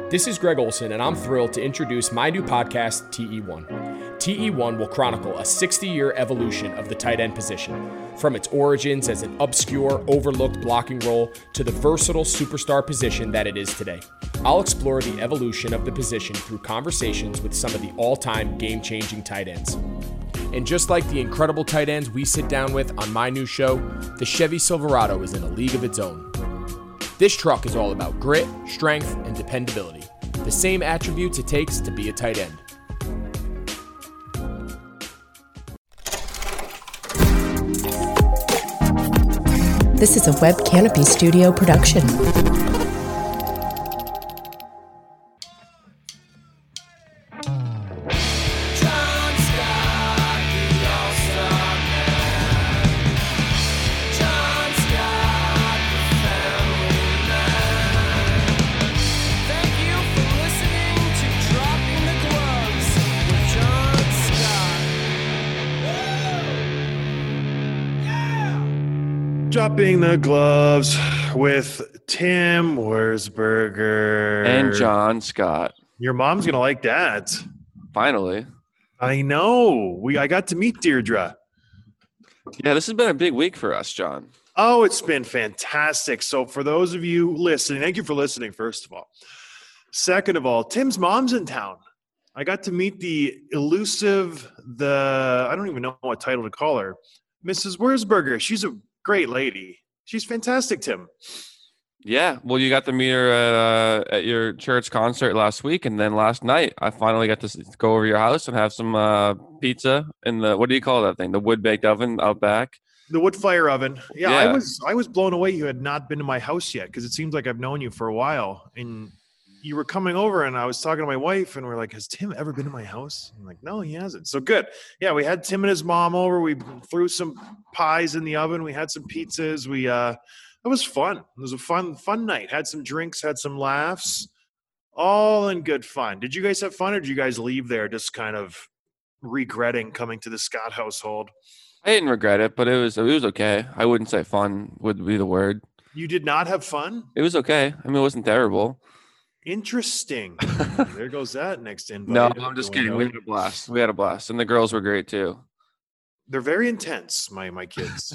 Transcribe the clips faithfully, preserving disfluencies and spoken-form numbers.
This is Greg Olson, and I'm thrilled to introduce my new podcast, T E one. T E one will chronicle a sixty-year evolution of the tight end position, from its origins as an obscure, overlooked blocking role to the versatile superstar position that it is today. I'll explore the evolution of the position through conversations with some of the all-time game-changing tight ends. And just like the incredible tight ends we sit down with on my new show, the Chevy Silverado is in a league of its own. This truck is all about grit, strength, and dependability, the same attributes it takes to be a tight end. This is a Web Canopy Studio production. Dropping the gloves with Tim Wurzburger and John Scott. Your mom's gonna like that. Finally, I know. We I got to meet Deirdre. Yeah, this has been a big week for us, John. Oh, it's been fantastic. So for those of you listening, thank you for listening, first of all. Second of all, Tim's mom's in town. I got to meet the elusive, the I don't even know what title to call her, Missus Wurzburger. She's a great lady. She's fantastic, Tim. Yeah, well, you got to meet her at, uh, at your church concert last week, and then last night I finally got to go over to your house and have some uh, pizza in the, what do you call that thing? The wood-baked oven out back? The wood fire oven. Yeah, yeah. I was I was blown away you had not been to my house yet, because it seems like I've known you for a while, and you were coming over, and I was talking to my wife, and we're like, has Tim ever been to my house? I'm like, no, he hasn't. So good. Yeah, we had Tim and his mom over. We threw some pies in the oven. We had some pizzas. We uh, it was fun. It was a fun, fun night. Had some drinks, had some laughs, all in good fun. Did you guys have fun, or did you guys leave there just kind of regretting coming to the Scott household? I didn't regret it, but it was it was okay. I wouldn't say fun would be the word. You did not have fun? It was okay. I mean, it wasn't terrible. Interesting. There goes that next invite. No, I'm just kidding. We had a blast. We had a blast, and the girls were great too. They're very intense, my my kids.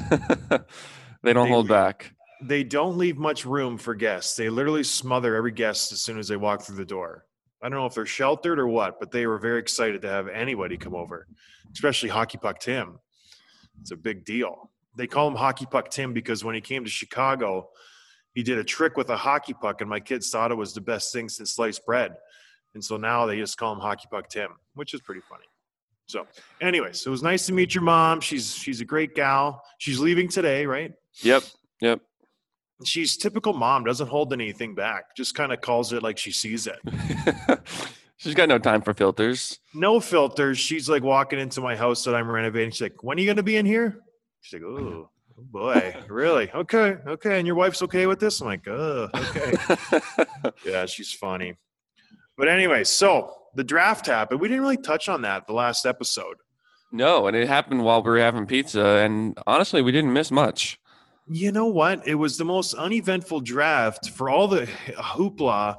They don't they, hold back. They don't leave much room for guests. They literally smother every guest as soon as they walk through the door. I don't know if they're sheltered or what, but they were very excited to have anybody come over, especially Hockey Puck Tim. It's a big deal. They call him Hockey Puck Tim because when he came to Chicago, he did a trick with a hockey puck, and my kids thought it was the best thing since sliced bread. And so now they just call him Hockey Puck Tim, which is pretty funny. So anyways, it was nice to meet your mom. She's she's a great gal. She's leaving today, right? Yep, yep. She's typical mom, doesn't hold anything back, just kind of calls it like she sees it. She's got no time for filters. No filters. She's like walking into my house that I'm renovating. She's like, when are you going to be in here? She's like, oh. Oh boy, really? Okay, okay. And your wife's okay with this? I'm like, oh, okay. Yeah, she's funny. But anyway, so the draft happened. We didn't really touch on that the last episode. No, and it happened while we were having pizza. And honestly, we didn't miss much. You know what? It was the most uneventful draft for all the hoopla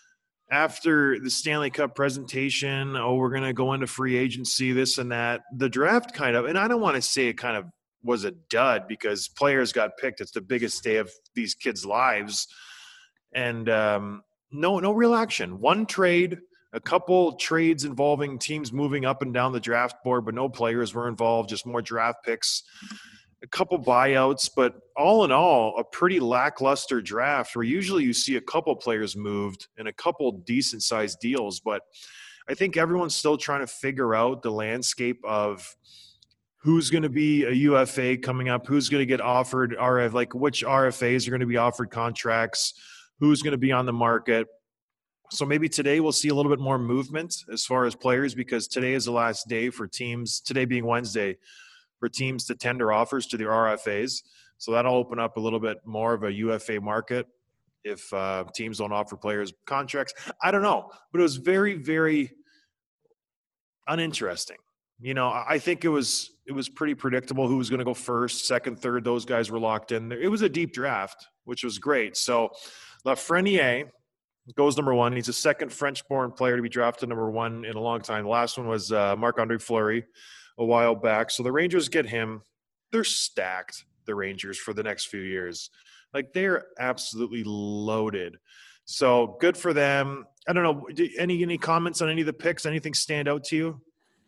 after the Stanley Cup presentation. Oh, we're going to go into free agency, this and that. The draft kind of, and I don't want to say it kind of was a dud because players got picked. It's the biggest day of these kids' lives. And um, no, no real action. One trade, a couple trades involving teams moving up and down the draft board, but no players were involved, just more draft picks, a couple buyouts. But all in all, a pretty lackluster draft where usually you see a couple players moved and a couple decent-sized deals. But I think everyone's still trying to figure out the landscape of who's going to be a U F A coming up, who's going to get offered R F, like which R F As are going to be offered contracts, who's going to be on the market. So maybe today we'll see a little bit more movement as far as players, because today is the last day for teams, today being Wednesday, for teams to tender offers to their R F As. So that'll open up a little bit more of a U F A market if uh, teams don't offer players contracts. I don't know, but it was very, very uninteresting. You know, I think it was it was pretty predictable who was going to go first, second, third. Those guys were locked in. It was a deep draft, which was great. So Lafreniere goes number one. He's the second French-born player to be drafted number one in a long time. The last one was uh, Marc-Andre Fleury a while back. So the Rangers get him. They're stacked, the Rangers, for the next few years. Like, they're absolutely loaded. So good for them. I don't know. Do, any any comments on any of the picks? Anything stand out to you?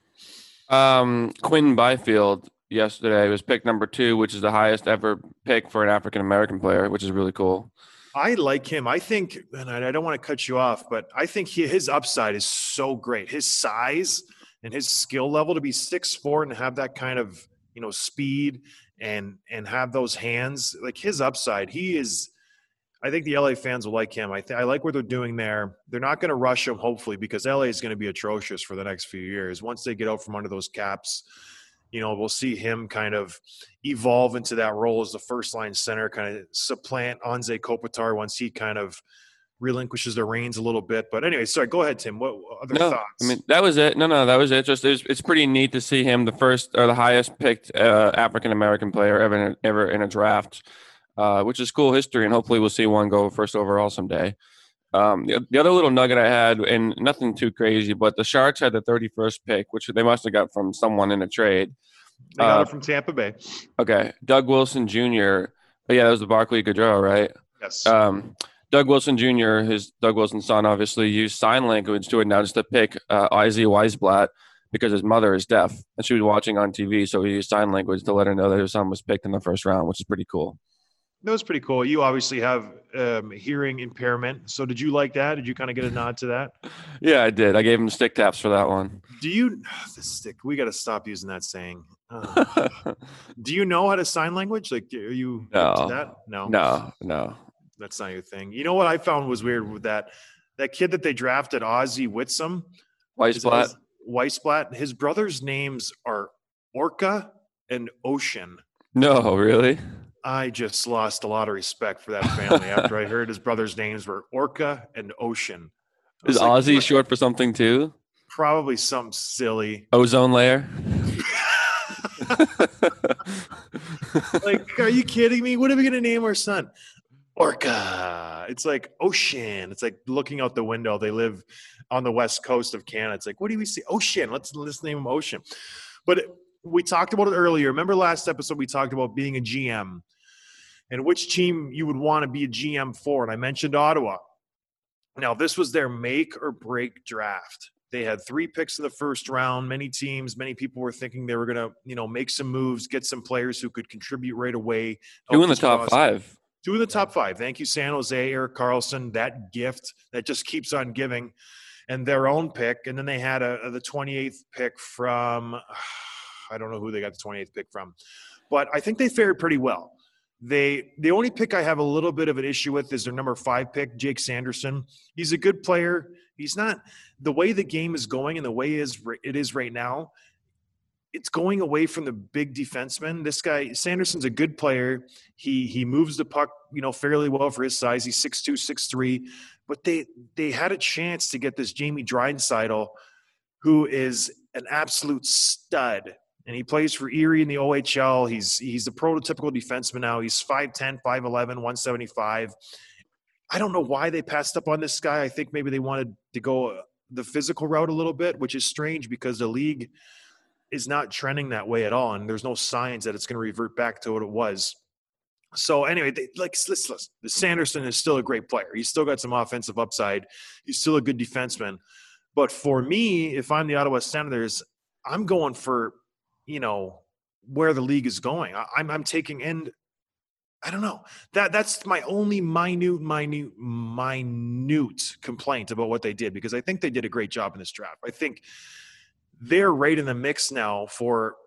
Um, Quinn Byfield yesterday was pick number two, which is the highest ever pick for an African-American player, which is really cool. I like him. I think, and I don't want to cut you off, but I think he, his upside is so great. His size and his skill level to be six foot four and have that kind of, you know, speed and and have those hands, like his upside, he is – I think the L A fans will like him. I th- I like what they're doing there. They're not going to rush him, hopefully, because L A is going to be atrocious for the next few years. Once they get out from under those caps, you know, we'll see him kind of evolve into that role as the first-line center, kind of supplant Anze Kopitar once he kind of relinquishes the reins a little bit. But anyway, sorry, go ahead, Tim. What, what other no, thoughts? I mean, that was it. No, no, that was it. Just it was, it's pretty neat to see him the first or the highest picked uh, African-American player ever in, ever in a draft. Uh, which is cool history, and hopefully we'll see one go first overall someday. Um, the, the other little nugget I had, and nothing too crazy, but the Sharks had the thirty-first pick, which they must have got from someone in a trade. They got uh, it from Tampa Bay. Okay. Doug Wilson Junior Oh, yeah, that was the Barclay Goodrow, right? Yes. Um, Doug Wilson Junior, his Doug Wilson's son, obviously used sign language to announce the pick, uh, Izzy Weisblatt, because his mother is deaf, and she was watching on T V, so he used sign language to let her know that his son was picked in the first round, which is pretty cool. That was pretty cool. You obviously have um, hearing impairment. So did you like that? Did you kind of get a nod to that? Yeah, I did. I gave him stick taps for that one. Do you – the stick – we got to stop using that saying. Uh, do you know how to sign language? Like, are you no. up to that? No. No, no. That's not your thing. You know what I found was weird with that? That kid that they drafted, Ozzie Whitsom. Weisblatt. Weisblatt. His brothers' names are Orca and Ocean. No, really? I just lost a lot of respect for that family after I heard his brothers' names were Orca and Ocean. Is like, Ozzy short for something too? Probably something silly. Ozone layer? Like, are you kidding me? What are we going to name our son? Orca. It's like ocean. It's like looking out the window. They live on the west coast of Canada. It's like, what do we see? Ocean. Let's let's name him Ocean. But we talked about it earlier. Remember last episode we talked about being a G M and which team you would want to be a G M for. And I mentioned Ottawa. Now, this was their make or break draft. They had three picks in the first round. Many teams, many people were thinking they were going to, you know, make some moves, get some players who could contribute right away. Two in the top roster. five. Two in the top five. Thank you, San Jose, Erik Karlsson, that gift that just keeps on giving, and their own pick. And then they had a, a the twenty-eighth pick from, I don't know who they got the twenty-eighth pick from, but I think they fared pretty well. They the only pick I have a little bit of an issue with is their number five pick, Jake Sanderson. He's a good player. He's not – the way the game is going and the way it is, it is right now, it's going away from the big defenseman. This guy, Sanderson's a good player. He he moves the puck, you know, fairly well for his size. He's six two, six three. But they they had a chance to get this Jamie Draisaitl, who is an absolute stud. And he plays for Erie in the O H L. He's he's the prototypical defenseman now. He's five ten, five eleven, one seventy-five. I don't know why they passed up on this guy. I think maybe they wanted to go the physical route a little bit, which is strange because the league is not trending that way at all. And there's no signs that it's going to revert back to what it was. So anyway, they, like, listen, listen, the Sanderson is still a great player. He's still got some offensive upside. He's still a good defenseman. But for me, if I'm the Ottawa Senators, I'm going for, you know, where the league is going. I, I'm I'm taking in, I don't know. That that's my only minute, minute, minute complaint about what they did, because I think they did a great job in this draft. I think they're right in the mix now for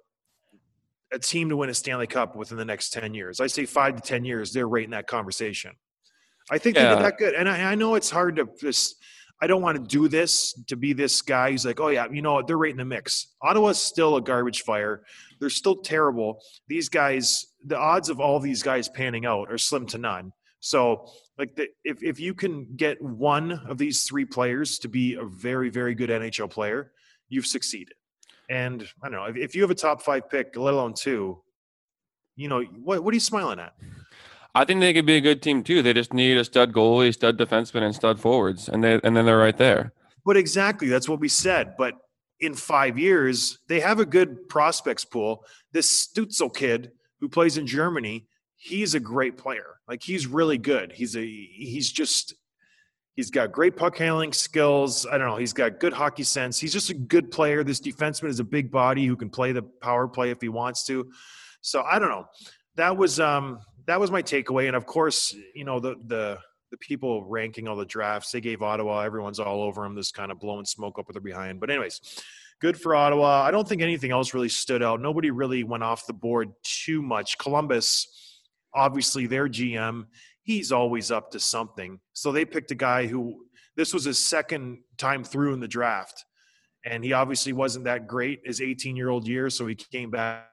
a team to win a Stanley Cup within the next ten years. I say five to ten years, they're right in that conversation. I think yeah. they did that good. And I, I know it's hard to just – I don't want to do this to be this guy who's like, oh, yeah, you know, they're right in the mix. Ottawa's still a garbage fire. They're still terrible. These guys, the odds of all these guys panning out are slim to none. So, like, the, if, if you can get one of these three players to be a very, very good N H L player, you've succeeded. And, I don't know, if, if you have a top five pick, let alone two, you know, what, what are you smiling at? I think they could be a good team too. They just need a stud goalie, stud defenseman, and stud forwards, and they and then they're right there. But exactly, that's what we said. But in five years, they have a good prospects pool. This Stutzel kid who plays in Germany, he's a great player. Like, he's really good. He's a he's just he's got great puck handling skills. I don't know. He's got good hockey sense. He's just a good player. This defenseman is a big body who can play the power play if he wants to. So I don't know. That was um that was my takeaway. And of course, you know, the the the people ranking all the drafts, they gave Ottawa, everyone's all over them, this kind of blowing smoke up with their behind. But anyways, good for Ottawa. I don't think anything else really stood out. Nobody really went off the board too much. Columbus, obviously their G M, he's always up to something. So they picked a guy who, this was his second time through in the draft. And he obviously wasn't that great his eighteen-year-old year, so he came back,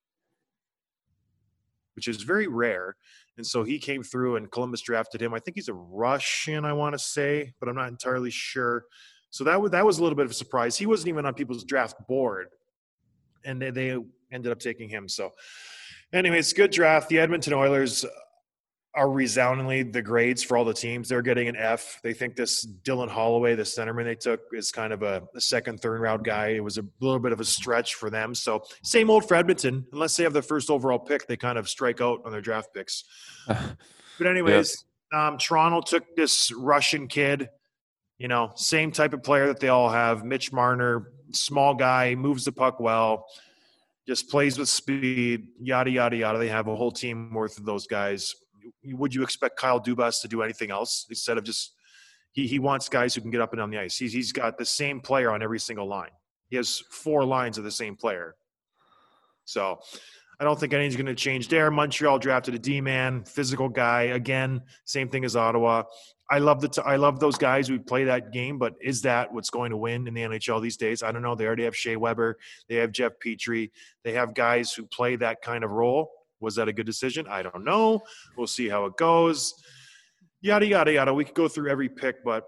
which is very rare. And so he came through and Columbus drafted him. I think he's a Russian, I want to say, but I'm not entirely sure. So that was, that was a little bit of a surprise. He wasn't even on people's draft board, and they, they ended up taking him. So anyways, good draft. The Edmonton Oilers are resoundingly the grades for all the teams. They're getting an F. They think this Dylan Holloway, the centerman they took, is kind of a, a second, third round guy. It was a little bit of a stretch for them. So same old for Edmonton. Unless they have the first overall pick, they kind of strike out on their draft picks. But anyways, yeah. um, Toronto took this Russian kid, you know, same type of player that they all have. Mitch Marner, small guy, moves the puck well, just plays with speed, yada, yada, yada. They have a whole team worth of those guys. Would you expect Kyle Dubas to do anything else instead of just he, – he wants guys who can get up and down the ice. He's, he's got the same player on every single line. He has four lines of the same player. So I don't think anything's going to change there. Montreal drafted a D-man, physical guy. Again, same thing as Ottawa. I love the t- I love those guys who play that game, but is that what's going to win in the N H L these days? I don't know. They already have Shea Weber. They have Jeff Petrie. They have guys who play that kind of role. Was that a good decision? I don't know. We'll see how it goes. Yada, yada, yada. We could go through every pick, but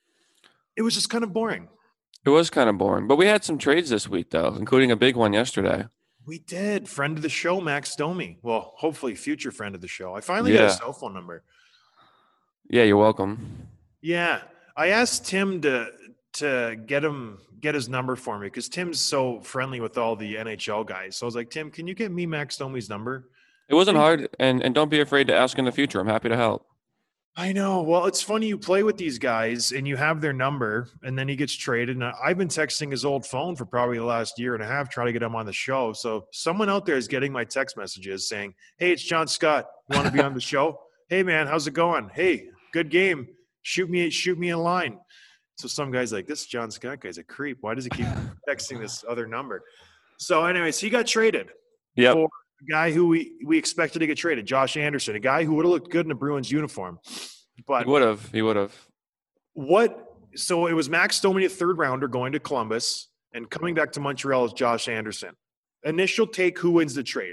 it was just kind of boring. It was kind of boring. But we had some trades this week, though, including a big one yesterday. We did. Friend of the show, Max Domi. Well, hopefully future friend of the show. I finally yeah. got his cell phone number. Yeah, you're welcome. Yeah. I asked Tim to to get him get his number for me because Tim's so friendly with all the N H L guys. So I was like, Tim, can you get me Max Domi's number? It wasn't hard, and, and don't be afraid to ask in the future. I'm happy to help. I know. Well, it's funny. You play with these guys, and you have their number, and then he gets traded. And I've been texting his old phone for probably the last year and a half trying to get him on the show. So someone out there is getting my text messages saying, hey, it's John Scott. You want to be on the show? Hey, man, how's it going? Hey, good game. Shoot me, shoot me a line. So some guy's like, this John Scott guy's a creep. Why does he keep texting this other number? So anyways, he got traded. Yep. For a guy who we, we expected to get traded, Josh Anderson, a guy who would have looked good in a Bruins uniform. But he would have. He would have. What? So it was Max Domi, a third rounder, going to Columbus, and coming back to Montreal is Josh Anderson. Initial take, who wins the trade?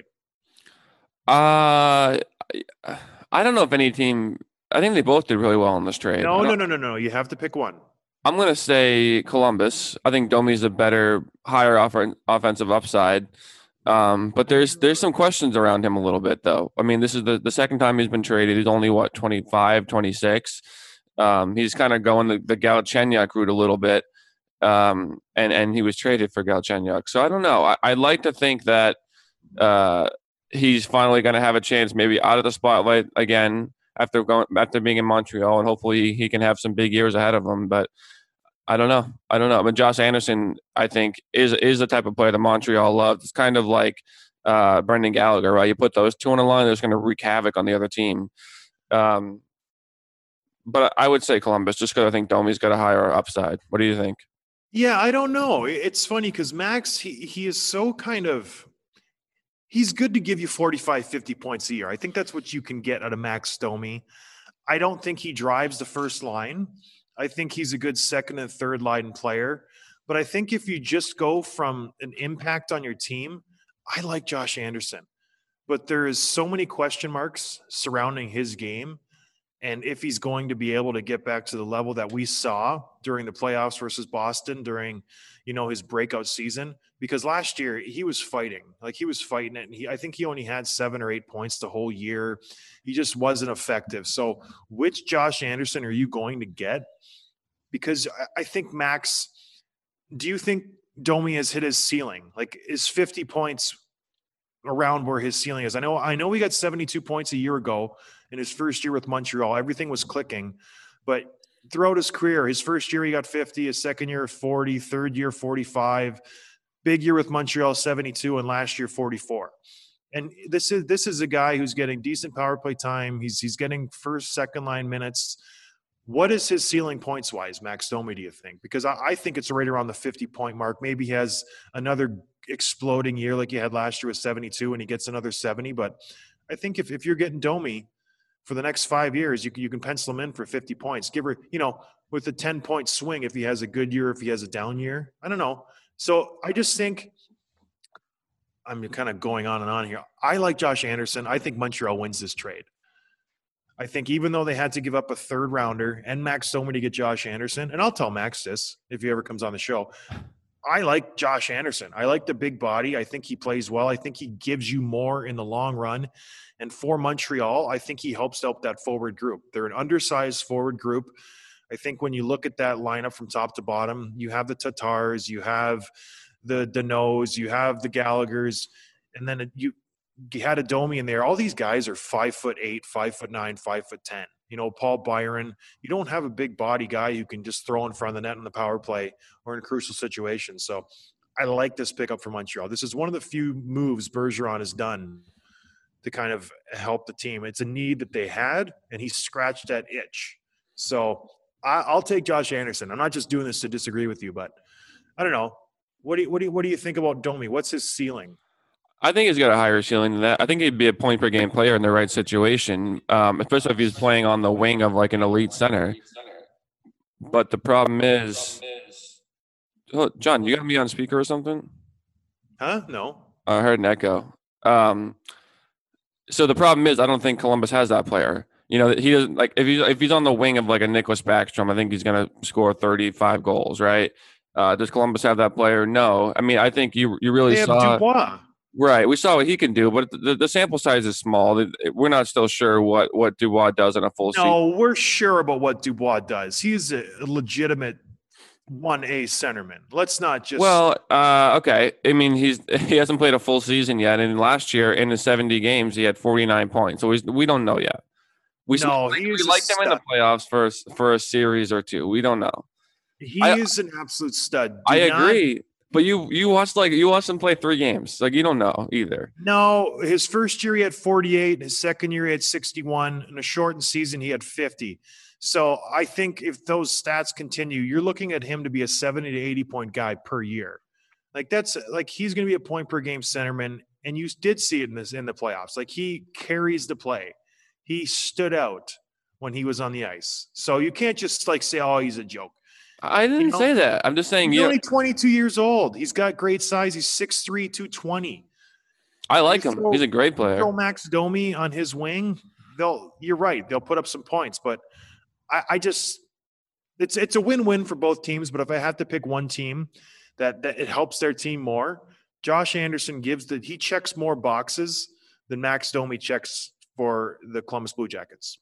Uh, I don't know if any team – I think they both did really well in this trade. No, no, no, no, no. You have to pick one. I'm going to say Columbus. I think Domi's a better, higher off- offensive upside. Um, but there's there's some questions around him a little bit, though. I mean, this is the, the second time he's been traded. He's only, what, twenty-five, twenty-six? Um, he's kind of going the, the Galchenyuk route a little bit, um, and, and he was traded for Galchenyuk. So I don't know. I, I'd like to think that uh, he's finally going to have a chance maybe out of the spotlight again after going after being in Montreal, and hopefully he can have some big years ahead of him. But I don't know. I don't know. But Josh Anderson, I think, is is the type of player that Montreal loves. It's kind of like uh, Brendan Gallagher, right? You put those two on the line, they're just going to wreak havoc on the other team. Um, but I would say Columbus, just because I think Domi's got a higher upside. What do you think? Yeah, I don't know. It's funny because Max, he, he is so kind of – he's good to give you forty-five, fifty points a year. I think that's what you can get out of Max Domi. I don't think he drives the first line. I think he's a good second and third line player. But I think if you just go from an impact on your team, I like Josh Anderson. But there is so many question marks surrounding his game. and if he's going to be able to get back to the level that we saw during the playoffs versus Boston during, you know, his breakout season, because last year he was fighting, like he was fighting it. And he, I think he only had seven or eight points the whole year. He just wasn't effective. So which Josh Anderson are you going to get? Because I, I think Max, do you think Domi has hit his ceiling? Like, is fifty points around where his ceiling is? I know, I know he got seventy-two points a year ago in his first year with Montreal. Everything was clicking, but throughout his career, his first year he got fifty, his second year forty, third year forty-five, big year with Montreal seventy-two, and last year forty-four. And this is this is a guy who's getting decent power play time. He's he's getting first, second line minutes. What is his ceiling points wise, Max Domi, do you think? Because I, I think it's right around the fifty point mark. Maybe he has another exploding year like he had last year with seventy-two and he gets another seventy. But I think if, if you're getting Domi for the next five years, you can, you can pencil him in for fifty points. Give her, you know, with a ten point swing if he has a good year, if he has a down year. I don't know. So I just think I'm kind of going on and on here. I like Josh Anderson. I think Montreal wins this trade. I think even though they had to give up a third rounder and Max Domi to get Josh Anderson, and I'll tell Max this if he ever comes on the show, I like Josh Anderson. I like the big body. I think he plays well. I think he gives you more in the long run. And for Montreal, I think he helps out that forward group. They're an undersized forward group. I think when you look at that lineup from top to bottom, you have the Tatars, you have the Danaults, you have the Gallaghers, and then you – you had a Domi in there. All these guys are five foot eight, five foot nine, five foot ten. You know, Paul Byron. You don't have a big body guy who can just throw in front of the net in the power play or in crucial situations. So I like this pickup for Montreal. This is one of the few moves Bergeron has done to kind of help the team. It's a need that they had, and he scratched that itch. So I, I'll take Josh Anderson. I'm not just doing this to disagree with you, but I don't know. What do you, what do you, what do you think about Domi? What's his ceiling? I think he's got a higher ceiling than that. I think he'd be a point per game player in the right situation, um, especially if he's playing on the wing of like an elite center. But the problem is, oh, John, you got me on speaker or something? Huh? No. I heard an echo. Um, so the problem is, I don't think Columbus has that player. You know, he doesn't like if he's if he's on the wing of like a Nicklas Backstrom, I think he's going to score thirty-five goals, right? Uh, does Columbus have that player? No. I mean, I think you you really they have saw. Dubois. Right, we saw what he can do, but the, the sample size is small. We're not still sure what, what Dubois does in a full season. No, we're sure about what Dubois does. He's a legitimate one A centerman. Let's not just. Well, uh, okay. I mean, he's he hasn't played a full season yet, and last year in the seventy games, he had forty-nine points. So we we don't know yet. We no, we, we liked him in the playoffs for for a series or two. We don't know. He I, is an absolute stud. Do I not, agree. But you you watched like you watched him play three games. Like you don't know either. No, his first year he had forty-eight. His second year he had sixty-one. In a shortened season he had fifty. So I think if those stats continue, you're looking at him to be a seventy to eighty point guy per year. Like that's like he's going to be a point per game centerman. And you did see it in this in the playoffs. Like he carries the play. He stood out when he was on the ice. So you can't just like say, oh, he's a joke. I didn't you know, say that. I'm just saying he's yeah. only twenty-two years old. He's got great size. He's six three, two twenty. I like him. Throw, he's a great player. Throw Max Domi on his wing. They'll. You're right. They'll put up some points, but I, I just it's it's a win-win for both teams. But if I have to pick one team that that it helps their team more, Josh Anderson gives the he checks more boxes than Max Domi checks for the Columbus Blue Jackets.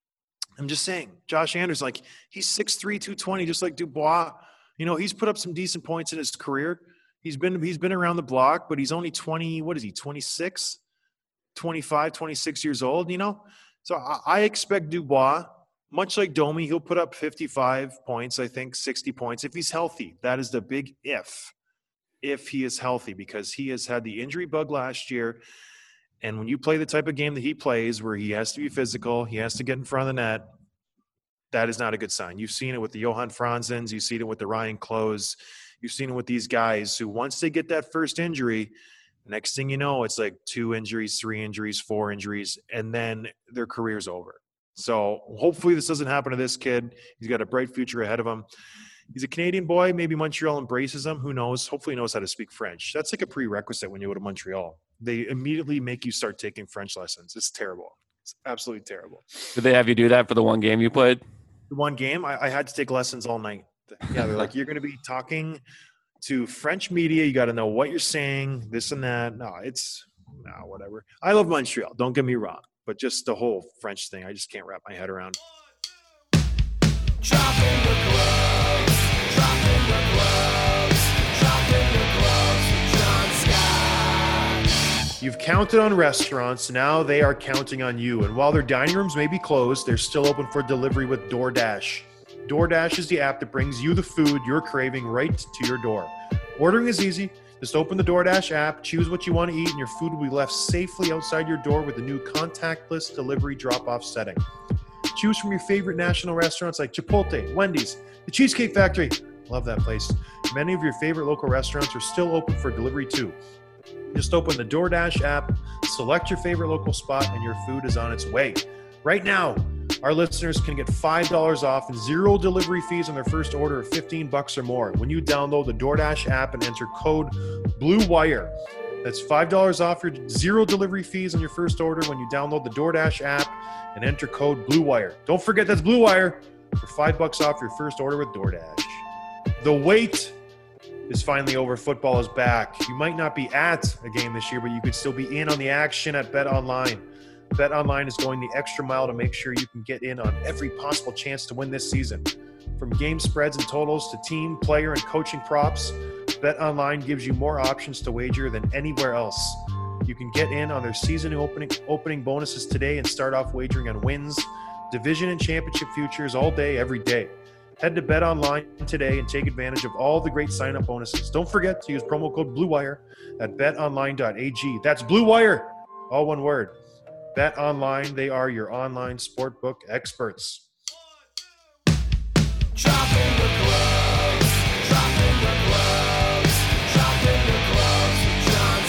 I'm just saying, Josh Anderson, like he's six three, two twenty, just like Dubois. You know, he's put up some decent points in his career. He's been he's been around the block, but he's only twenty, what is he, twenty-six, twenty-five, twenty-six years old, you know? So I, I expect Dubois, much like Domi, he'll put up fifty-five points, I think, sixty points if he's healthy. That is the big if, if he is healthy, because he has had the injury bug last year. And when you play the type of game that he plays where he has to be physical, he has to get in front of the net, that is not a good sign. You've seen it with the Johan Franzens. You've seen it with the Ryan Close. You've seen it with these guys who once they get that first injury, next thing you know, it's like two injuries, three injuries, four injuries, and then their career's over. So hopefully this doesn't happen to this kid. He's got a bright future ahead of him. He's a Canadian boy. Maybe Montreal embraces him. Who knows? Hopefully he knows how to speak French. That's like a prerequisite when you go to Montreal. They immediately make you start taking French lessons. It's terrible. It's absolutely terrible. Did they have you do that for the one game you played? The one game, I, I had to take lessons all night. Yeah, they're like, you're going to be talking to French media. You got to know what you're saying, this and that. No, it's no, whatever. I love Montreal. Don't get me wrong. But just the whole French thing, I just can't wrap my head around. Dropping the gloves, dropping the gloves, dropping the gloves with John Scott. You've counted on restaurants. Now they are counting on you. And while their dining rooms may be closed, they're still open for delivery with DoorDash. DoorDash is the app that brings you the food you're craving right to your door. Ordering is easy. Just open the DoorDash app, choose what you want to eat, and your food will be left safely outside your door with the new contactless delivery drop-off setting. Choose from your favorite national restaurants like Chipotle, Wendy's, the Cheesecake Factory. Love that place. Many of your favorite local restaurants are still open for delivery too. Just open the DoorDash app, select your favorite local spot, and your food is on its way. Right now, our listeners can get five dollars off and zero delivery fees on their first order of fifteen bucks or more when you download the DoorDash app and enter code BLUEWIRE. That's five dollars off your zero delivery fees on your first order when you download the DoorDash app and enter code BLUEWIRE. Don't forget that's BLUEWIRE for five bucks off your first order with DoorDash. The wait is finally over. Football is back. You might not be at a game this year, but you could still be in on the action at BetOnline. BetOnline is going the extra mile to make sure you can get in on every possible chance to win this season. From game spreads and totals to team, player, and coaching props, BetOnline gives you more options to wager than anywhere else. You can get in on their season opening opening bonuses today and start off wagering on wins, division, and championship futures all day, every day. Head to BetOnline today and take advantage of all the great sign-up bonuses. Don't forget to use promo code BLUEWIRE at bet online dot a g. That's BLUEWIRE, all one word. BetOnline, they are your online sportbook experts. Dropping the gloves, dropping the gloves, dropping the gloves with John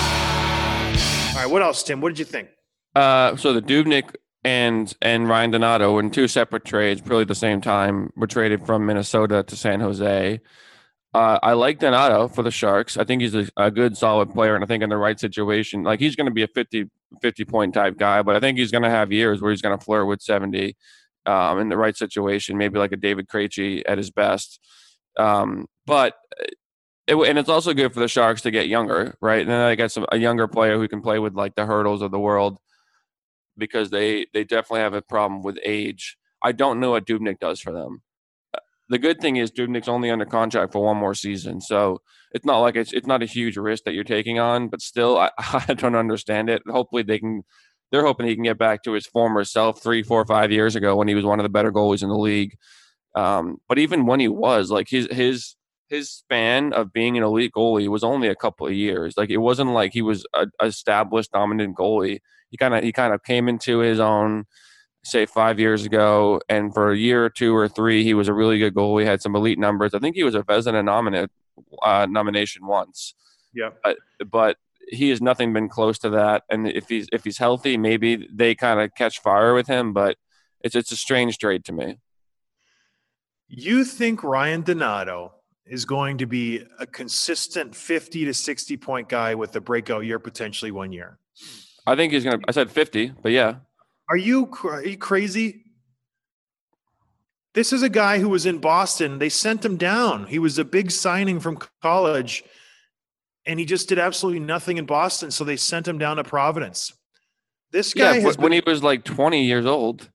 Scott. All right, what else, Tim? What did you think? Uh, so the Dubnyk and and Ryan Donato in two separate trades, probably at the same time, were traded from Minnesota to San Jose. Uh, I like Donato for the Sharks. I think he's a, a good, solid player, and I think in the right situation, like he's going to be a fifty, fifty point type guy, but I think he's going to have years where he's going to flirt with seventy um, in the right situation, maybe like a David Krejci at his best. Um, but it, and it's also good for the Sharks to get younger, right? And then I got some a younger player who can play with like the hurdles of the world, because they they definitely have a problem with age. I don't know what Dubnyk does for them. The good thing is Dubnyk's only under contract for one more season, so it's not like it's it's not a huge risk that you're taking on. But still, I, I don't understand it. Hopefully, they can. They're hoping he can get back to his former self three, four, five years ago when he was one of the better goalies in the league. Um, but even when he was, like his his his span of being an elite goalie was only a couple of years. Like it wasn't like he was a established dominant goalie. He kind of he kind of came into his own, say five years ago, and for a year or two or three, he was a really good goalie. Had some elite numbers. I think he was a Vezina nominate uh, nomination once. Yeah, but, but he has nothing been close to that. And if he's if he's healthy, maybe they kind of catch fire with him. But it's it's a strange trade to me. You think Ryan Donato is going to be a consistent fifty to sixty point guy with a breakout year, potentially one year? I think he's gonna. I said fifty, but yeah. Are you, are you crazy? This is a guy who was in Boston. They sent him down. He was a big signing from college, and he just did absolutely nothing in Boston, so they sent him down to Providence. This guy yeah, has when been, he was like twenty years old.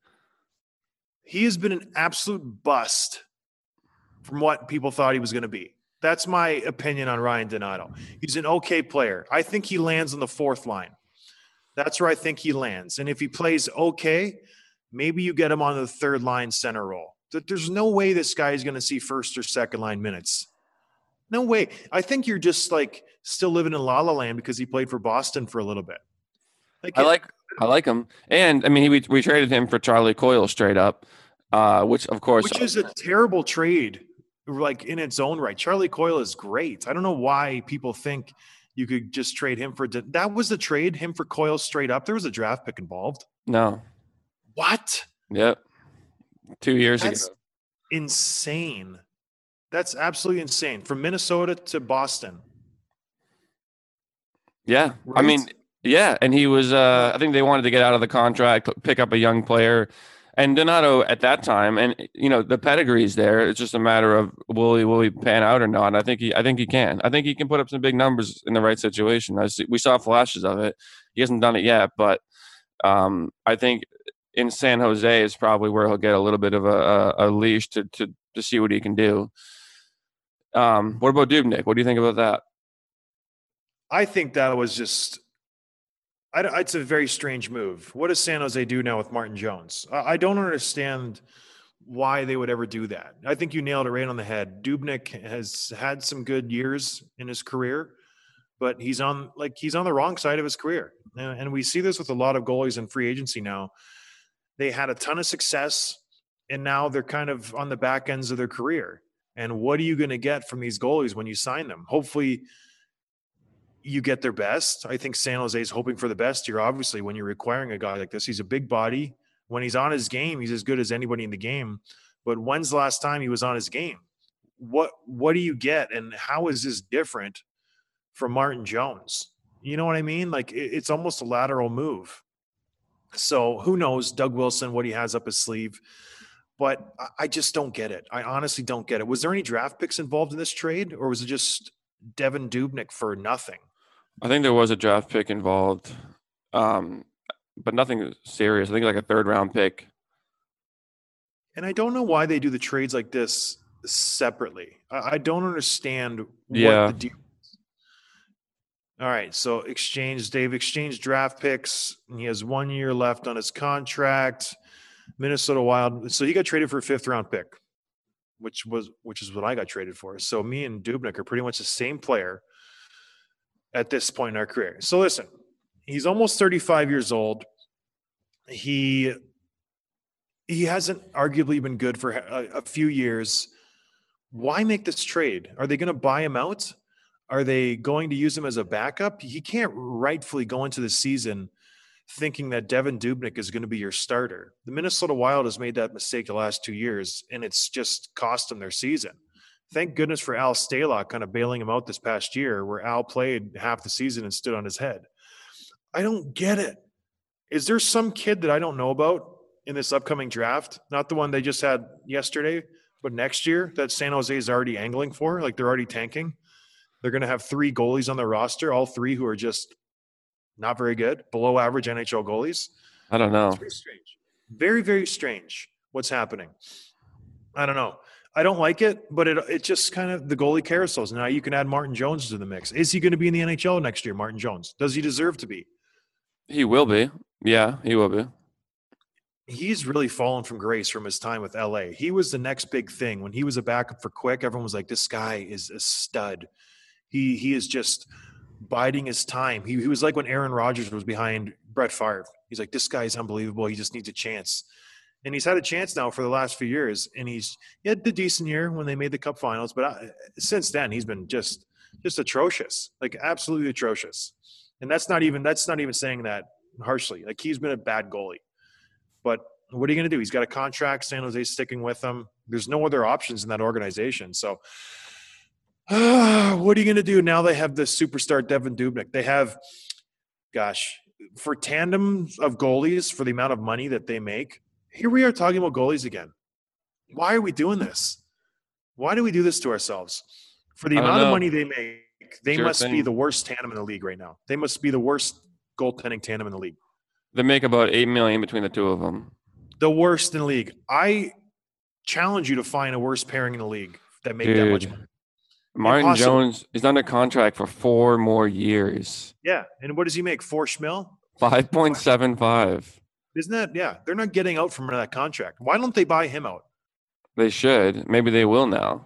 He has been an absolute bust from what people thought he was going to be. That's my opinion on Ryan Donato. He's an okay player. I think he lands on the fourth line. That's where I think he lands. And if he plays okay, maybe you get him on the third line center role. There's no way this guy is going to see first or second line minutes. No way. I think you're just like still living in La La Land because he played for Boston for a little bit. Like I like I like him. And I mean, he, we, we traded him for Charlie Coyle straight up, uh, which of course, which is a terrible trade, like in its own right. Charlie Coyle is great. I don't know why people think you could just trade him for – that was the trade, him for Coyle straight up. There was a draft pick involved. No. What? Yep. Two years That's ago. Insane. That's absolutely insane. From Minnesota to Boston. Yeah. Right? I mean, Yeah, and he was. Uh, I think they wanted to get out of the contract, pick up a young player, and Donato at that time, and you know the pedigree's there. It's just a matter of will he will he pan out or not. And I think he, I think he can. I think he can put up some big numbers in the right situation. I see, we saw flashes of it. He hasn't done it yet, but um, I think in San Jose is probably where he'll get a little bit of a, a, a leash to to to see what he can do. Um, what about Dubnyk? What do you think about that? I think that was just. I, don't- it's a very strange move. What does San Jose do now with Martin Jones? I, I don't understand why they would ever do that. I think you nailed it right on the head. Dubnyk has had some good years in his career, but he's on like he's on the wrong side of his career, and, and we see this with a lot of goalies in free agency now. They had a ton of success, and now they're kind of on the back ends of their career. And what are you going to get from these goalies when you sign them? Hopefully you get their best. I think San Jose is hoping for the best here. Obviously, when you're requiring a guy like this, he's a big body. When he's on his game, he's as good as anybody in the game. But when's the last time he was on his game? What What do you get, and how is this different from Martin Jones? You know what I mean? Like it, it's almost a lateral move. So who knows, Doug Wilson, what he has up his sleeve. But I- I just don't get it. I honestly don't get it. Was there any draft picks involved in this trade, or was it just Devin Dubnyk for nothing? I think there was a draft pick involved, um, but nothing serious. I think like a third round pick. And I don't know why they do the trades like this separately. I, I don't understand Yeah. what the deal is. All right, so exchange, Dave exchanged draft picks, and he has one year left on his contract. Minnesota Wild. So he got traded for a fifth round pick, which was which is what I got traded for. So me and Dubnyk are pretty much the same player at this point in our career. So listen, he's almost thirty-five years old. He he hasn't arguably been good for a, a few years. Why make this trade? Are they going to buy him out? Are they going to use him as a backup? He can't rightfully go into the season thinking that Devin Dubnyk is going to be your starter. The Minnesota Wild has made that mistake the last two years, and it's just cost them their season. Thank goodness for Al Stalock kind of bailing him out this past year, where Al played half the season and stood on his head. I don't get it. Is there some kid that I don't know about in this upcoming draft? Not the one they just had yesterday, but next year that San Jose is already angling for? Like they're already tanking. They're going to have three goalies on their roster, all three who are just not very good, below average N H L goalies. I don't know. It's very strange. Very, very strange what's happening. I don't know. I don't like it, but it it just kind of the goalie carousels. Now you can add Martin Jones to the mix. Is he going to be in the N H L next year, Martin Jones? Does he deserve to be? He will be. Yeah, he will be. He's really fallen from grace from his time with L A. He was the next big thing. When he was a backup for Quick, everyone was like, this guy is a stud. He he is just biding his time. He, he was like when Aaron Rodgers was behind Brett Favre. He's like, this guy is unbelievable. He just needs a chance. And he's had a chance now for the last few years. And he's he had the decent year when they made the Cup Finals. But I, since then, he's been just just atrocious, like absolutely atrocious. And that's not even that's not even saying that harshly. Like he's been a bad goalie. But what are you going to do? He's got a contract. San Jose's sticking with him. There's no other options in that organization. So uh, what are you going to do now? They have the superstar Devin Dubnyk. They have, gosh, for tandems of goalies for the amount of money that they make. Here we are talking about goalies again. Why are we doing this? Why do we do this to ourselves? For the I don't amount of know. money they make, they Sure must be thing. the worst tandem in the league right now. They must be the worst goaltending tandem in the league. They make about eight million between the two of them. The worst in the league. I challenge you to find a worse pairing in the league that make that much Dude. money. Martin Impossible. Jones is under contract for four more years. Yeah. And what does he make? Four schmil? Five point seven five. Isn't that? Yeah. They're not getting out from that contract. Why don't they buy him out? They should. Maybe they will now.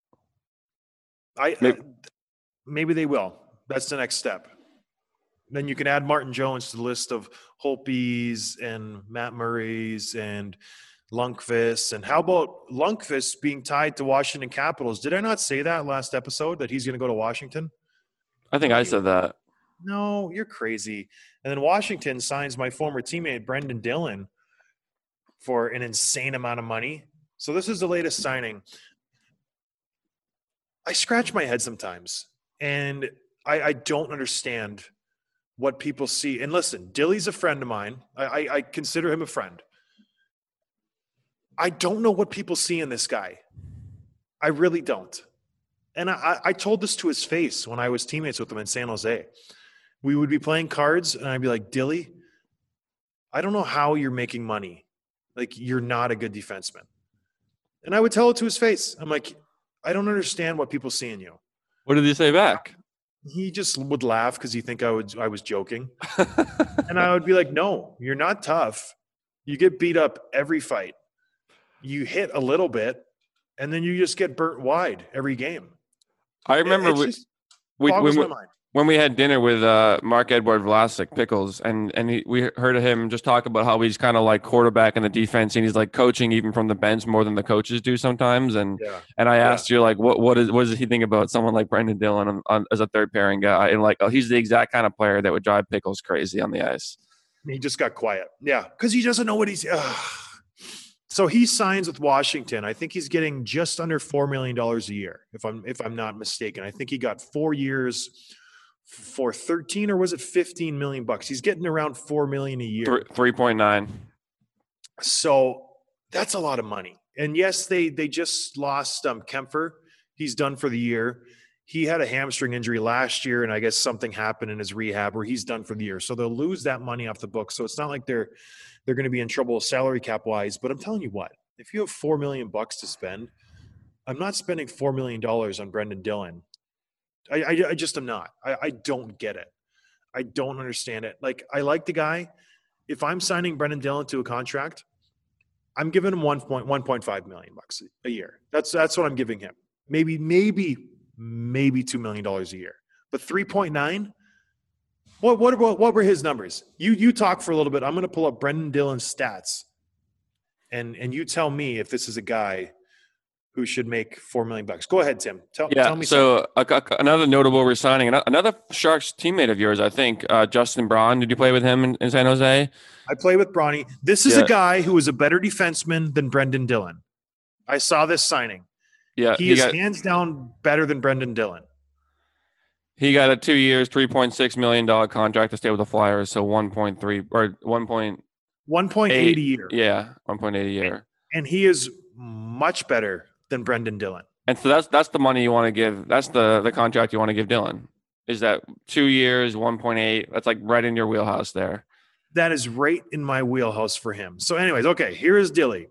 I Maybe- uh, maybe they will. That's the next step. Then you can add Martin Jones to the list of Holtby's and Matt Murray's and Lundqvist. And how about Lundqvist being tied to Washington Capitals? Did I not say that last episode that he's going to go to Washington? I think I said that. No, you're crazy. And then Washington signs my former teammate Brendan Dillon for an insane amount of money. So this is the latest signing. I scratch my head sometimes, and I, I don't understand what people see. And listen, Dilly's a friend of mine. I, I, I consider him a friend. I don't know what people see in this guy. I really don't. And I, I told this to his face when I was teammates with him in San Jose. We would be playing cards, and I'd be like, Dilly, I don't know how you're making money. Like, you're not a good defenseman. And I would tell it to his face. I'm like, I don't understand what people see in you. What did he say back? He just would laugh because he think I would I was joking. And I would be like, no, you're not tough. You get beat up every fight. You hit a little bit, and then you just get burnt wide every game. I remember It's we, just we, boggles when, my we, mind. when we had dinner with uh, Mark Edward Vlasic, Pickles, and and he, we heard of him just talk about how he's kind of like quarterback in the defense, and he's like coaching even from the bench more than the coaches do sometimes. And Yeah. and I Yeah. asked you like, what what is what does he think about someone like Brendan Dillon on, on, as a third pairing guy? And like, oh, he's the exact kind of player that would drive Pickles crazy on the ice. He just got quiet. Yeah, because he doesn't know what he's. Ugh. So he signs with Washington. I think he's getting just under four million dollars a year, if I'm if I'm not mistaken. I think he got four years for thirteen, or was it fifteen million bucks? He's getting around four million a year. Three point nine. So that's a lot of money. And yes, they they just lost um, Kempfer. He's done for the year. He had a hamstring injury last year, and I guess something happened in his rehab where he's done for the year. So they'll lose that money off the book. So it's not like they're they're going to be in trouble salary cap wise. But I'm telling you what, if you have four million bucks to spend, I'm not spending four million dollars on Brendan Dillon. I, I, I just am not. I, I don't get it. I don't understand it. Like, I like the guy. If I'm signing Brendan Dillon to a contract, I'm giving him one point one point five million bucks a year. That's that's what I'm giving him. Maybe maybe maybe two million dollars a year. But three point nine. What what what what were his numbers? You you talk for a little bit. I'm going to pull up Brendan Dillon's stats, and and you tell me if this is a guy who should make four million bucks. Go ahead, Tim. Tell, Yeah. tell me. So a, a, another notable resigning, ano- another Sharks teammate of yours, I think, uh, Justin Braun. Did you play with him in, in San Jose? I play with Bronny. This is Yeah. a guy who is a better defenseman than Brendan Dillon. I saw this signing. Yeah. He, He is got hands down better than Brendan Dillon. he got a two years, three point six million dollar contract to stay with the Flyers. So one point three or one point one point eight a year. yeah, one point eight a year. And he is much better than Brendan Dillon. And so that's that's the money you want to give. That's the the contract you want to give Dylan. Is that two years, one point eight? That's like right in your wheelhouse there. That is right in my wheelhouse for him. So anyways, okay, here is Dilly.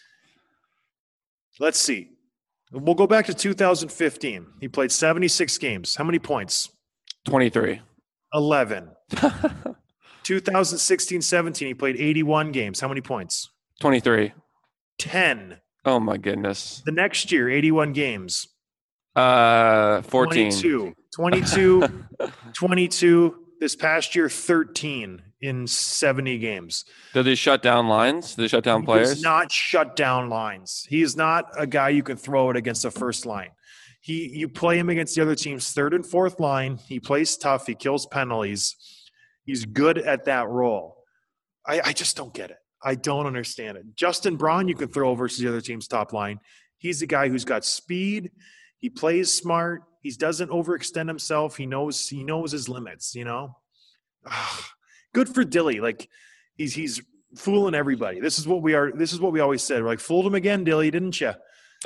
Let's see. We'll go back to two thousand fifteen. He played seventy-six games. How many points? twenty-three. eleven. two thousand sixteen seventeen, he played eighty-one games. How many points? twenty-three. ten. Oh my goodness. The next year, eighty-one games. Uh, fourteen. twenty-two. twenty-two. twenty-two. This past year, thirteen in seventy games. Did they shut down lines? Did they shut down He players? does not shut down lines. He is not a guy you can throw it against the first line. He, you play him against the other team's third and fourth line. He plays tough. He kills penalties. He's good at that role. I, I just don't get it. I don't understand it. Justin Braun, you can throw versus the other team's top line. He's the guy who's got speed. He plays smart. He doesn't overextend himself. He knows he knows his limits. You know, ah, good for Dilly. Like he's he's fooling everybody. This is what we are. This is what we always said. We're like, fooled him again, Dilly, didn't you?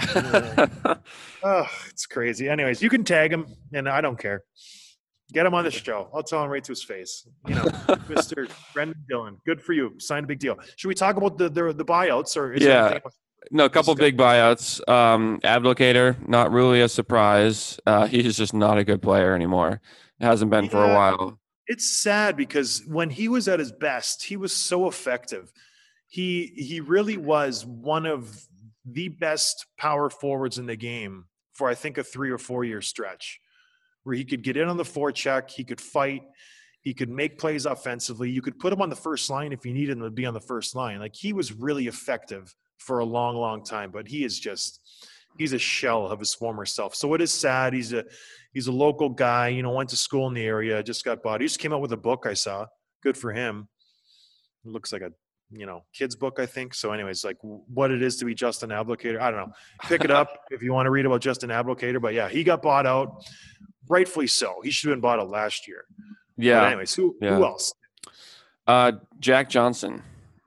Oh, it's crazy. Anyways, you can tag him, and I don't care. Get him on the show. I'll tell him right to his face. You know, Mister Brendan Dillon. Good for you. Signed a big deal. Should we talk about the the, the buyouts or is Yeah. there anything else? No, a couple big buyouts. Um, Abdelkader, not really a surprise. Uh, he's just not a good player anymore. Hasn't been for a Yeah. while. It's sad because when he was at his best, he was so effective. He he really was one of the best power forwards in the game for I think a three or four year stretch, where he could get in on the forecheck, he could fight, he could make plays offensively. You could put him on the first line if you needed him to be on the first line. Like he was really effective for a long, long time, but he is just he's a shell of his former self. So it is sad. He's a he's a local guy, you know, went to school in the area, just got bought. He just came out with a book I saw. Good for him. It looks like a you know, kid's book, I think. So anyways, like what it is to be Justin Abdelkader. I don't know. Pick it up if you want to read about Justin Abdelkader. But yeah, he got bought out. Rightfully so. He should have been bought out last year. Yeah. But anyways, who Yeah. who else? Uh, Jack Johnson.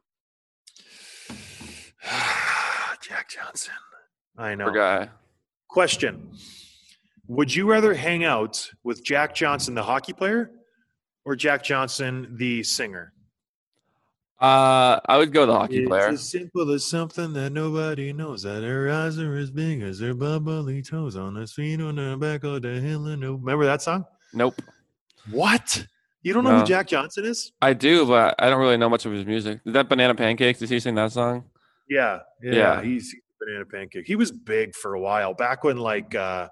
Jack Johnson. I know. Poor guy. Question: would you rather hang out with Jack Johnson, the hockey player, or Jack Johnson, the singer? Uh, I would go the hockey player. It's as simple as something that nobody knows. That her eyes are as big as her bubbly toes on the feet on the back of the hill. And no- remember that song? Nope. What? You don't know No. who Jack Johnson is? I do, but I don't really know much of his music. Is that Banana Pancakes? Did he sing that song? Yeah, yeah. Yeah. He's, he's a Banana Pancake. He was big for a while back when like uh,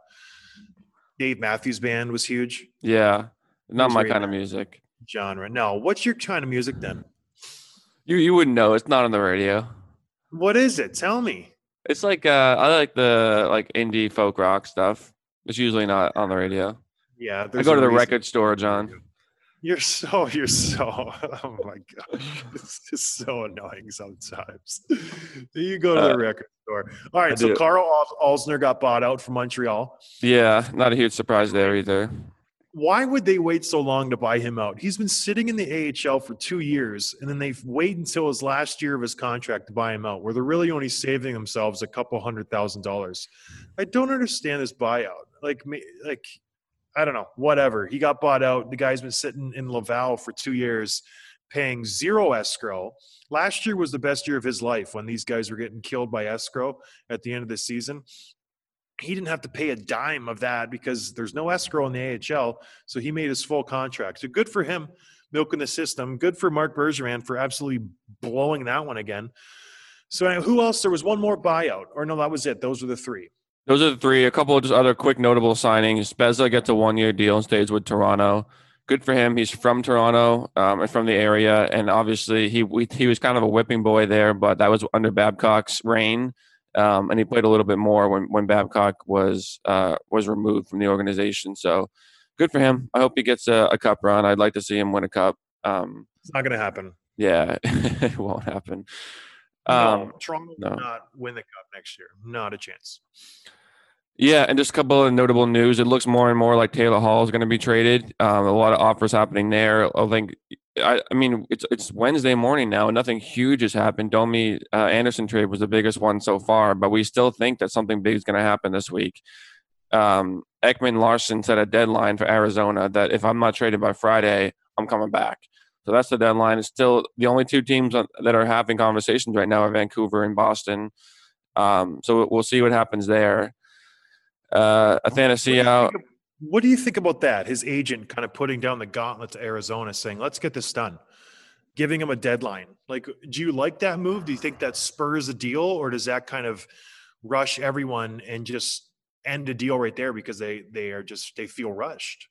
Dave Matthews Band was huge Yeah. Not Who's my reading kind of that? music. genre. No, what's your kind of music then? You you wouldn't know. It's not on the radio. What is it? Tell me. It's like uh, I like the like indie folk rock stuff. It's usually not on the radio. Yeah, I there's go a to the reason. record store, John. You're so, you're so, oh my gosh. It's just so annoying sometimes. You go to the Uh, record store. All I right, so do. Carl Al- Alsner got bought out from Montreal. Yeah, not a huge surprise there either. Why would they wait so long to buy him out? He's been sitting in the A H L for two years, and then they wait until his last year of his contract to buy him out, where they're really only saving themselves a couple hundred thousand dollars. I don't understand this buyout. Like, ma- like, I don't know, whatever. He got bought out. The guy's been sitting in Laval for two years, paying zero escrow. Last year was the best year of his life when these guys were getting killed by escrow at the end of the season. He didn't have to pay a dime of that because there's no escrow in the A H L, so he made his full contract. So good for him milking the system. Good for Mark Bergevin for absolutely blowing that one again. So uh, who else? There was one more buyout. Or no, that was it. Those were the three. Those are the three. A couple of just other quick notable signings. Spezza gets a one-year deal and stays with Toronto. Good for him. He's from Toronto um, and from the area, and obviously he we, he was kind of a whipping boy there, but that was under Babcock's reign, um, and he played a little bit more when when Babcock was uh, was removed from the organization. So good for him. I hope he gets a, a cup run. I'd like to see him win a cup. Um, It's not going to happen. yeah, it won't happen. No, Um, Toronto no. will not win the cup next year. Not a chance. Yeah, and just a couple of notable news. It looks more and more like Taylor Hall is going to be traded. Um, a lot of offers happening there. I think, I, I mean, it's it's Wednesday morning now, and nothing huge has happened. Domi uh, Anderson trade was the biggest one so far, but we still think that something big is going to happen this week. Um, Ekman Larson set a deadline for Arizona that if I'm not traded by Friday, I'm coming back. So that's the deadline. It's still the only two teams on- that are having conversations right now are Vancouver and Boston. Um, so we'll see what happens there. Uh, Athanasiou, What do you think about that? His agent kind of putting down the gauntlet to Arizona, saying, "Let's get this done," giving him a deadline. Like, do you like that move? Do you think that spurs a deal, or does that kind of rush everyone and just end a deal right there because they they are just they feel rushed?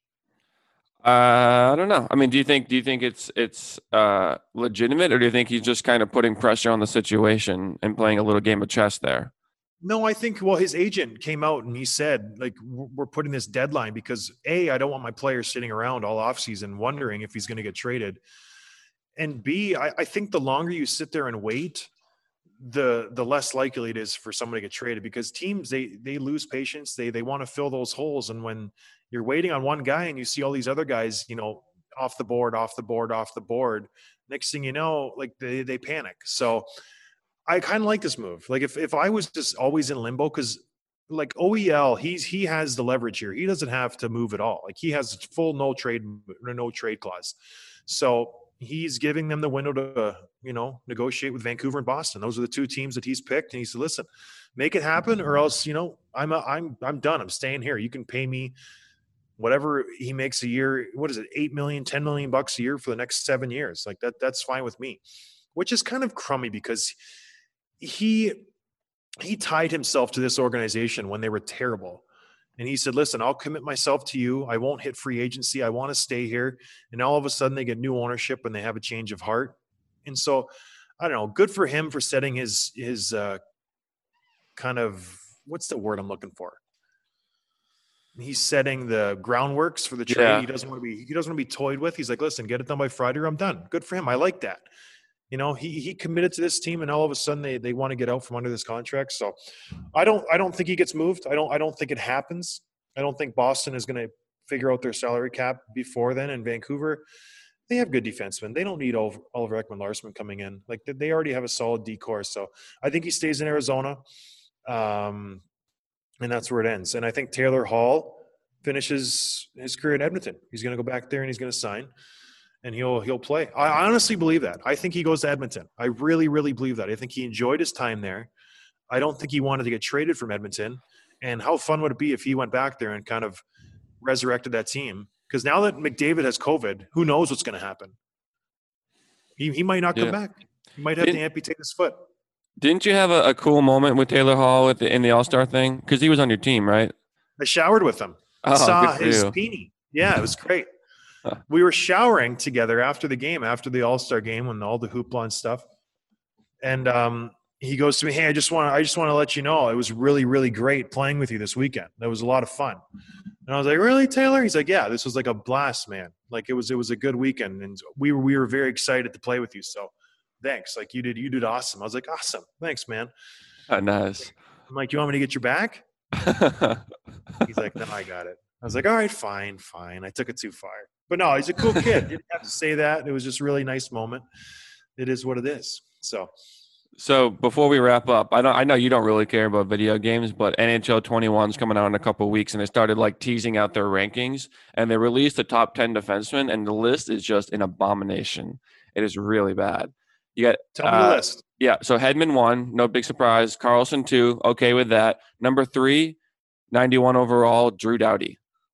Uh, I don't know. I mean, do you think do you think it's it's uh, legitimate, or do you think he's just kind of putting pressure on the situation and playing a little game of chess there? No, I think, well, his agent came out and he said, like, we're putting this deadline because, A, I don't want my players sitting around all offseason wondering if he's going to get traded. And B, I, I think the longer you sit there and wait, the the less likely it is for someone to get traded because teams, they they lose patience. They they want to fill those holes. And when you're waiting on one guy and you see all these other guys, you know, off the board, off the board, off the board, next thing you know, like they, they panic. So I kind of like this move. Like if, if I was just always in limbo, because like O E L, he's he has the leverage here. He doesn't have to move at all. Like he has full no trade no trade clause. So he's giving them the window to you know negotiate with Vancouver and Boston. Those are the two teams that he's picked. And he said, "Listen, make it happen, or else you know I'm a, I'm I'm done. I'm staying here. You can pay me whatever he makes a year. What is it? Eight million, ten million bucks a year for the next seven years. Like that. That's fine with me." Which is kind of crummy because he he tied himself to this organization when they were terrible. And he said, "Listen, I'll commit myself to you. I won't hit free agency. I want to stay here." And all of a sudden they get new ownership and they have a change of heart. And so, I don't know, good for him for setting his his uh, kind of, what's the word I'm looking for? He's setting the groundworks for the trade. Yeah. He doesn't want to be he doesn't want to be toyed with. He's like, "Listen, get it done by Friday or I'm done." Good for him. I like that. You know, he he committed to this team, and all of a sudden they they want to get out from under this contract. So, I don't I don't think he gets moved. I don't I don't think it happens. I don't think Boston is going to figure out their salary cap before then in Vancouver, they have good defensemen. They don't need Oliver, Oliver Ekman-Larsson coming in. Like they already have a solid D-core. So I think he stays in Arizona. Um, and that's where it ends. And I think Taylor Hall finishes his career in Edmonton. He's going to go back there and he's going to sign, and he'll he'll play. I honestly believe that. I think he goes to Edmonton. I really, really believe that. I think he enjoyed his time there. I don't think he wanted to get traded from Edmonton. And how fun would it be if he went back there and kind of resurrected that team? Because now that McDavid has COVID, who knows what's going to happen? He he might not come Yeah. back. He might have Didn't- to amputate his foot. Didn't you have a, a cool moment with Taylor Hall at the, in the All-Star thing? Because he was on your team, right? I showered with him. Oh, Saw good for his you. peenie. Yeah, it was great. Huh. We were showering together after the game, after the All-Star game, when all the hoopla and stuff. And um, he goes to me, "Hey, I just want to, I just want to let you know, it was really, really great playing with you this weekend. That was a lot of fun." And I was like, "Really, Taylor?" He's like, "Yeah, this was like a blast, man. Like it was, it was a good weekend, and we were, we were very excited to play with you. So, thanks. Like you did, you did awesome." I was like, "Awesome, thanks, man." Oh, nice. I'm like, "You want me to get your back?" He's like, "No, I got it." I was like, "All right, fine, fine." I took it too far. But no, he's a cool kid. Didn't have to say that. It was just a really nice moment. It is what it is. So So before we wrap up, I know I know you don't really care about video games, but N H L twenty-one is coming out in a couple of weeks, and they started like teasing out their rankings, and they released the top ten defensemen, and the list is just an abomination. It is really bad. You got tell me uh, the list. Yeah, so Hedman one, no big surprise. Carlson two, okay with that. Number three, ninety-one overall, Drew Doughty.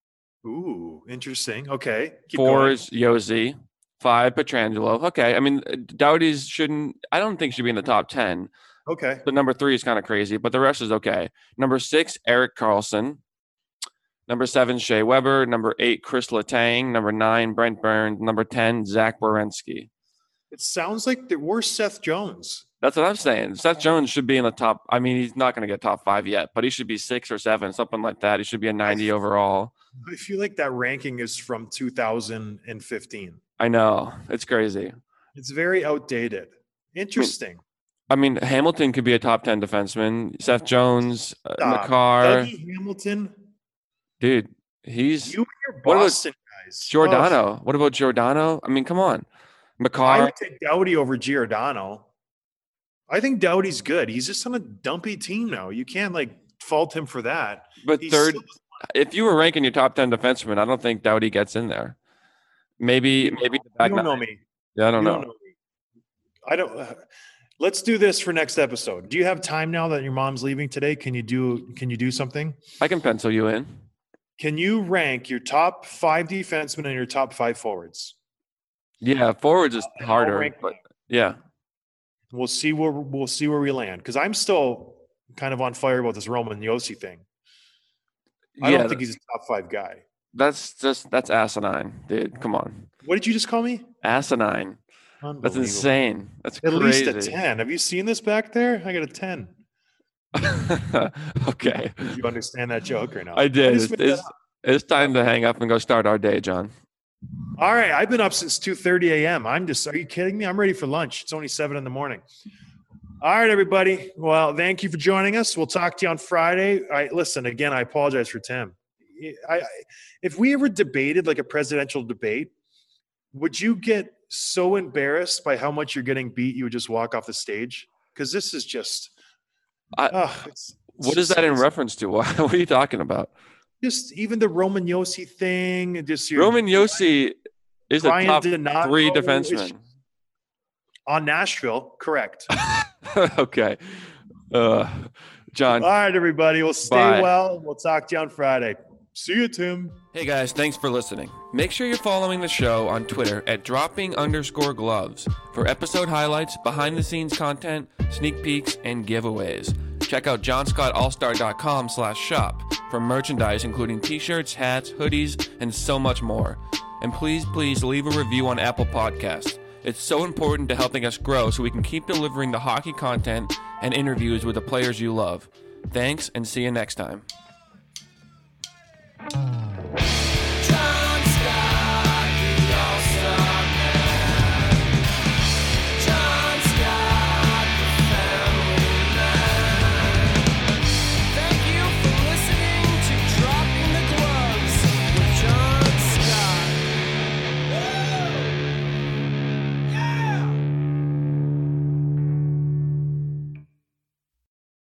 Ooh, interesting. Okay. Keep Four going. is Yossi. Five, Petrangelo. Okay, I mean, Doughty's shouldn't, I don't think should be in the top ten. Okay. The number three is kind of crazy, but the rest is okay. Number six, Eric Carlson. Number seven, Shea Weber. Number eight, Chris Letang. Number nine, Brent Burns. Number ten, Zach Werenski. It sounds like the worst Seth Jones. That's what I'm saying. Seth Jones should be in the top. I mean, he's not going to get top five yet, but he should be six or seven, something like that. He should be a ninety overall. I feel like that ranking is from two thousand fifteen. I know. It's crazy. It's very outdated. Interesting. I mean, Hamilton could be a top ten defenseman. Seth Jones, uh, Stop. McCarr. Dougie Hamilton. Dude, he's You and your What about Boston guys. Giordano. What about Giordano? I mean, come on. Oh, I McCarr. would take Doughty over Giordano. I think Doughty's good. He's just on a dumpy team now. You can't like fault him for that. But He's third, still- if you were ranking your top ten defensemen, I don't think Doughty gets in there. Maybe, maybe the you back don't know nine. me. Yeah, I don't You know. me. I don't. Uh, let's do this for next episode. Do you have time now that your mom's leaving today? Can you do? Can you do something? I can pencil you in. Can you rank your top five defensemen and your top five forwards? Yeah, forwards is I'll harder, rank but yeah. We'll see where we'll see where we land because I'm still kind of on fire about this Roman Yossi thing. I yeah, don't think he's a top five guy. that's just that's asinine, dude. Come on, What did you just call me? asinine. That's Unbelievable. insane. That's At crazy. least a ten. Have you seen this back there? I got a ten. Okay, Do you understand that joke or not? I did. just It's, made that it's, it's time to hang up and go start our day, John. All right, I've been up since two thirty a.m. I'm just, are you kidding me? I'm ready for lunch. It's only seven in the morning. All right, everybody. Well, thank you for joining us. We'll talk to you on Friday. I listen, again, I apologize for Tim. I, I, if we ever debated like a presidential debate, would you get so embarrassed by how much you're getting beat you would just walk off the stage? Because this is just, I- oh, it's, it's What is just- that in it's reference to? What, what are you talking about? Just even the Roman Yossi thing, just your Roman Yossi is a Brian top Donato, three it's- defenseman. on Nashville, correct. Okay. Uh, John. All right, everybody. Well, stay Bye. well. We'll talk to you on Friday. See you, Tim. Hey guys, thanks for listening. Make sure you're following the show on Twitter at dropping underscore gloves for episode highlights, behind the scenes content, sneak peeks, and giveaways. Check out johnscottallstar.com slash shop for merchandise including t-shirts, hats, hoodies, and so much more. And please, please leave a review on Apple Podcasts. It's so important to helping us grow so we can keep delivering the hockey content and interviews with the players you love. Thanks, and see you next time.